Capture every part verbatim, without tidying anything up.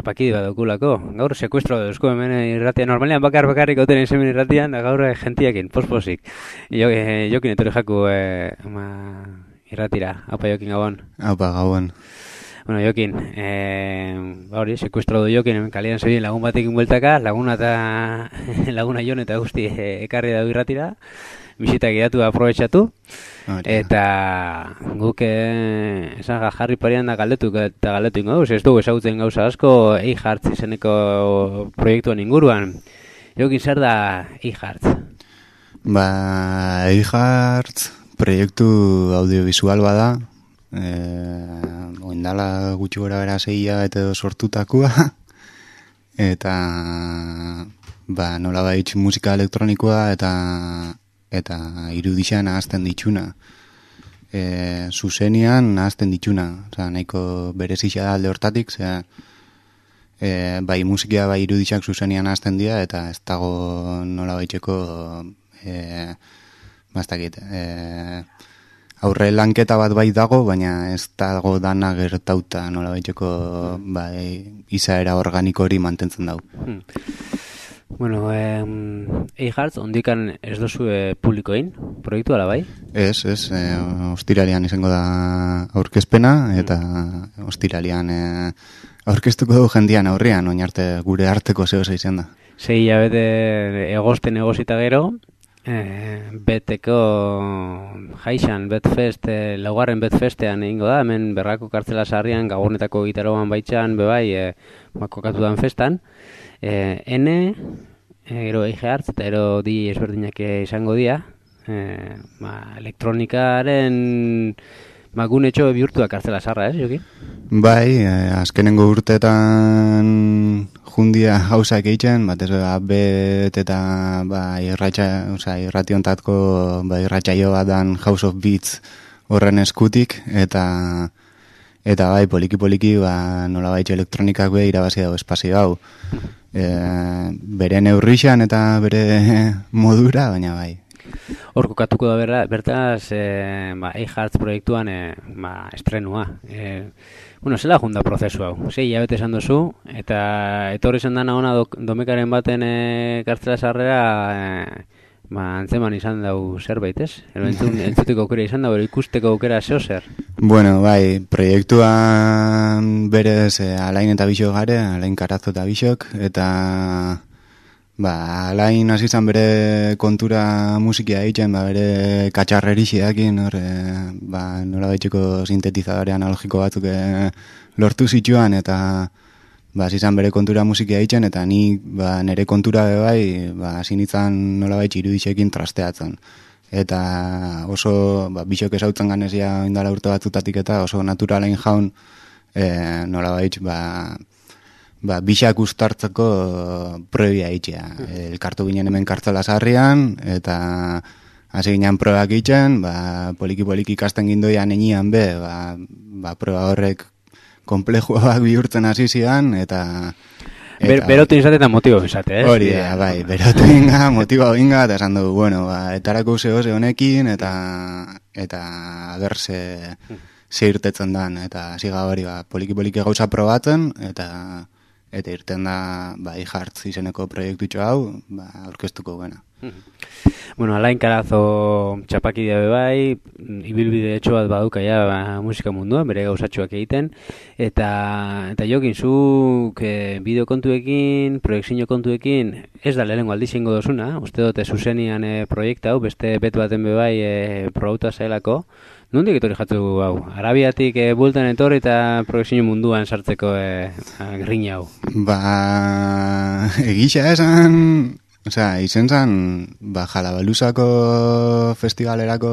txapakide bat daukulako. Gaur sekuestro dauzko hemen irratia. Normalean bakar bakarrik gauten hemen irratian, da gaur jentiakin, posposik. Jo, eh, jokin etorri jaku eh, ama, irratira. Haupa Jokin gabon. Haupa gabon. Bueno, Jokin, eh, hori, sekuestro du Jokin, hemen kalian zeuden lagun batekin bueltaka, laguna eta laguna jon eta guzti eh, ekarri dago irratira. Bisita gidatu aprobetxatu. Eta guk eh, esan jarri parian da galdetu eta galdetu ingo duz, ez dugu ezagutzen gauza asko eiHearts izeneko proiektuan inguruan. Jokin, zer da eiHearts? Ba, eiHearts proiektu audiovisual bada, eh, oindala gutxi gora bera zeia eta sortutakoa, eta ba, nola baitz musika elektronikoa eta eta irudixan ahazten ditxuna. E, zuzenian ahazten ditxuna. Osa, nahiko berezia da alde hortatik, zera, e, bai musikia, bai irudixak zuzenian ahazten dira, eta ez dago nola baitzeko e, bastakit, e, aurre lanketa bat bai dago, baina ez dago dana gertauta nola baitzeko bai, izaera organiko hori mantentzen dago. Hmm. Bueno, eh, eiHearts, ondikan ez dozu eh, publikoin, proiektu ala bai? Ez, ez, eh, ostiralian izango da aurkezpena, eta mm. ostiralian eh, aurkeztuko dugu jendian aurrian, oin arte gure arteko zehoza izan da. Sei hilabete egosten egozita gero, eh, beteko jaixan, betfest, eh, laugarren betfestean egingo da, hemen Berrako kartzela sarrian, Gabonetako gitaroan baitxan, bebai, eh, kokatu dan festan. Eh, N, eh, ero eiHearts eta ero di ezberdinak izango dira. Eh, ba, elektronikaren ba, gunetxo bihurtuak kartzela sarra, ez, Jokin? Bai, eh, azkenengo urteetan jundia gauzak egiten, bat ez abet eta ba, irratxa, oza, irrationtatko ba, irratxaio bat dan House of Beats horren eskutik, eta eta bai, poliki-poliki ba, nola baitxe elektronikak be irabazi dago espazio hau. E, bere neurrixan eta bere modura, baina bai. Hor kokatuko da berra, bertaz e, ba, eiHearts proiektuan e, ba, estrenua. E, bueno, zela junda prozesu hau. Sei hilabete esan duzu, eta etorri zen dana ona do, domekaren baten e, kartzela sarrera e, ba, antzeman izan dau zerbait, ez? Ero entzun, entzuteko aukera izan dau, ero ikusteko aukera zeo zer? Bueno, bai, proiektuan berez eh, Alain eta Bixok gare, Alain Karazo eta Bixok, eta ba, Alain hasi izan bere kontura musikia egiten, ba, bere katxarrerixiakin, hor, eh, ba, nola baitxeko sintetizadore analogiko batzuk eh, lortu zituan, eta ba, hasi izan bere kontura musikia egiten, eta ni ba, nire kontura be bai, ba, hasi nintzen nola baitx irudixekin trasteatzen. Eta oso, ba, Bixok ezautzen ganezia indala urte batzutatik eta oso naturalain jaun e, nola baitz, ba, ba, Bixak ustartzeko probia itxea. Elkartu ginen hemen kartzela sarrian, eta hasi ginen probak itxen, ba, poliki-poliki ikasten gindoian enian be, ba, ba, proba horrek komplejuak bihurtzen hasi zian, eta Ber, berotu izate eta motibo izate, eh? Hori da, bai, berotu inga, motibo inga, eta esan dugu, bueno, ba, etarako zeo ze honekin, eta eta ber ze, ze irtetzen dan, eta ziga hori, ba, poliki-poliki gauza probatzen, eta eta irten da, ba, eiHearts izeneko proiektutxo hau, ba, aurkeztuko gena. Bueno, Alain Karazo txapakidea bebai, ibilbide etxo bat baduka ja ba, musika munduan, bere gauzatxoak egiten, eta eta Jokin, zuk e, bideo kontuekin, proiektzio kontuekin, ez da lehenengo aldiz ingo dozuna, uste dute zuzenian e, proiekta hau, beste bet baten bebai e, probauta zailako, nondik etorri jatu hau? Arabiatik e, bultan etorri eta proiektzio munduan sartzeko e, grina hau? Ba, egisa esan... Osea, izen zen, ba, Jalabaluzako festivalerako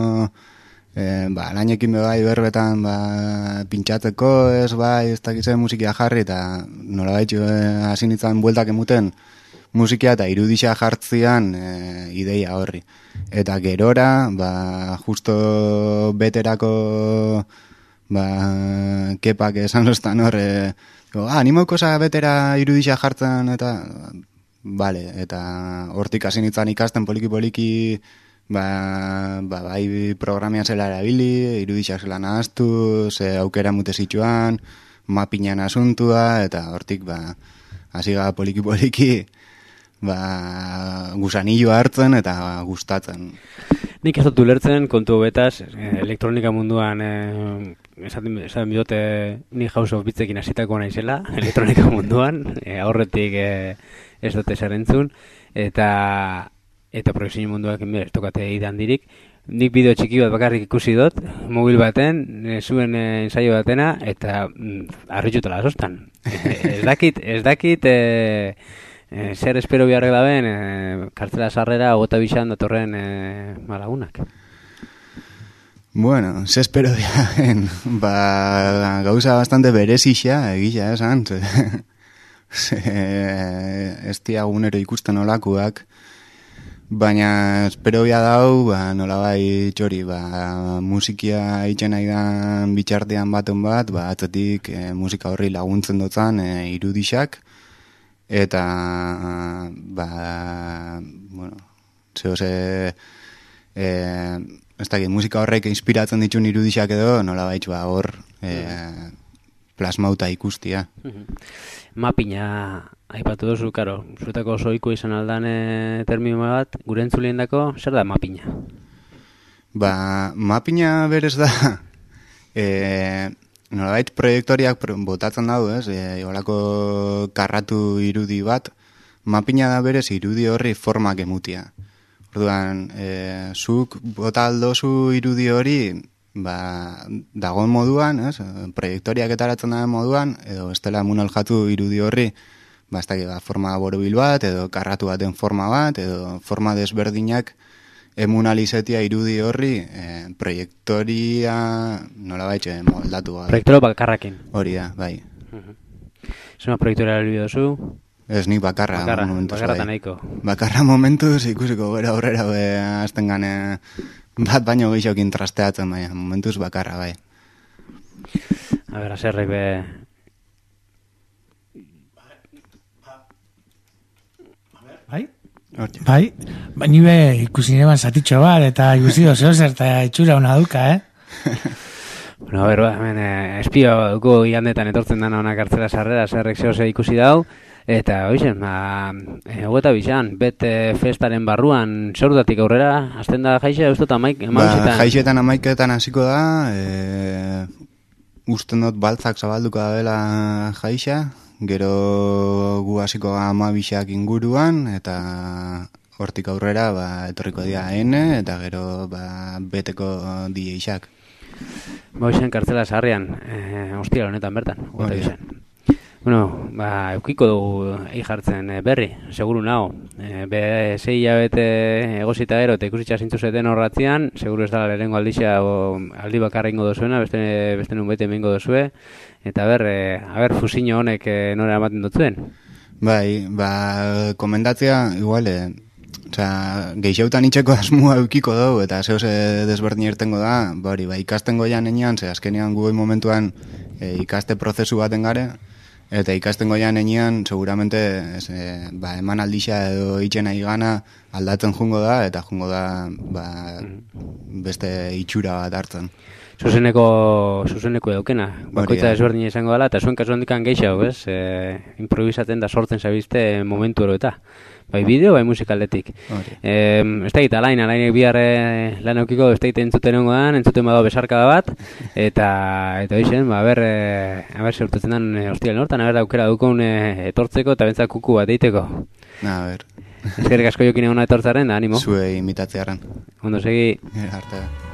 eh, ba, lainekin bebai berbetan ba, pintxatzeko, ez bai, ez dakitzen musikia jarri, eta nola baitxu eh, hasi nintzen bueltak emuten musikia eta irudixa jartzian eh, ideia horri. Eta gerora, ba, justo beterako ba, kepak esan zoztan hor, eh, ah, nimauko za betera irudixa jartzen, eta... Vale, eta hortik hasi nintzen ikasten poliki-poliki ba, ba, bai programian zela erabili, irudixak zela nahaztu, ze aukera mute zituan, mapinan asuntua, eta hortik, ba, hasi gara poliki-poliki, ba, gusanillo hartzen eta gustatzen. Nik ez dut ulertzen kontu betaz, elektronika munduan, eh, esaten, esaten bidote ni House of Beatsekin hasitako naizela, elektronika munduan, eh, aurretik eh, ez dute zer entzun, eta, eta proiekzio munduak ez tokate idan dirik. Nik bideo txiki bat bakarrik ikusi dut, mobil baten, e, zuen e, ensaio batena, eta mm, harritutela azostan. E, ez dakit, ez dakit, e, e, zer espero biharrek daben, e, kartzela sarrera, ogota bixan datorren e, malagunak. Bueno, ze espero biharren, ba, gauza bastante berezixa, egila esan, ez diagunero ikusten olakuak, baina espero bia dau, ba, nolabai txori, ba, musikia itxen nahi dan bitxartean baten bat, ba, atzetik e, musika horri laguntzen dutzen e, irudixak, eta, ba, bueno, zeo ze, e, ez dakit, musika horrek inspiratzen ditun irudixak edo, nolabai ba, hor e, plasmauta ikustia. Mapina aipatu duzu, karo, zutako oso ohiko izan aldan e, termino bat, gure entzulien dako, zer da mapina? Ba, mapina berez da, e, nolabait proiektoriak botatzen dago, ez, e, olako karratu irudi bat, mapina da berez irudi horri formak emutia. Orduan, e, zuk bota aldozu irudi hori, ba, dagoen moduan, ez, proiektoriak etaratzen dagoen moduan, edo estela emun aljatu irudi horri, ba, ez dakit, ba, forma borobil bat, edo karratu baten forma bat, edo forma desberdinak emun alizetia irudi horri, e, proiektoria, nola baitxe, moldatu bat. Proiektoro bakarrakin. Hori da, bai. Zema proiektoria erabili duzu? Ez nik bakarra. Bakarra, momentuz, bakarra bai. eta nahiko. Bakarra momentuz ikusiko gero aurrera be, azten gane bat baino geixokin trasteatzen, baina momentuz bakarra, bai. A ber, azerrek be... Bai? Bai? Ba, ni be ikusi neban zatitxo bat, eta ikusi dozo zer, eta itxura hona duka, eh? Bueno, a ber, ba, hemen eh, espio dugu igandetan etortzen dana ona kartzela sarrera, zerrek zehose ikusi dau, eta hoizen, ba, e, hogeta bizan, bet e, festaren barruan, zeurdatik aurrera, azten da jaixe, uste eta amaik, ba, jaixetan amaiketan hasiko da, e, usten dut baltzak zabalduko da dela jaixa, gero gu hasiko ga amabixak inguruan, eta hortik aurrera, ba, etorriko dira ene, eta gero, ba, beteko D J-xak. Ba, hoizen kartzela sarrian, e, hostia honetan bertan, hogeta bizan. Bueno, ba, eukiko dugu egi jartzen e, berri, seguru nago. E, be, zei hilabete egosita gero, eta ikusitza zintzuzeten horratzean, seguru ez dala lehenengo aldixea o, aldi bakarra ingo dozuena, beste, beste nun baite ingo dozue, eta ber, e, a ber, fusiño honek e, nora ematen dutzuen. Bai, ba, komendatzea, igual, e, oza, geixautan itxeko asmua eukiko dugu, eta zehose desberdin irtengo da, bari, ba, ikasten goian enean, ze azkenean gugoi momentuan e, ikaste prozesu baten gare, eta ikasten goian enean, seguramente, ez, e, ba, eman aldixa edo itxen nahi gana aldatzen jungo da, eta jungo da, ba, beste itxura bat hartzen. Zuzeneko, zuzeneko eukena, bakoitza desberdin izango dela, eta zuen kasu handikan geixau, ez? E, improvisaten da sortzen zabizte momentu oro eta. Bai bideo, bai musikaldetik. E, ez da gita, alain, alainek bihar e, lan eukiko, ez da gita entzuten hongo dan, entzuten badao besarkada bat, eta eta hoixen, ba, aber, e, aber zeurtetzen dan e, hostialen hortan, aber aukera dukun e, etortzeko eta bentzak kuku bat eiteko. Na, aber. Ezkerrik asko jokin egona etortzaren, da, animo. Zue imitatzearen. Ondo segi. Arte.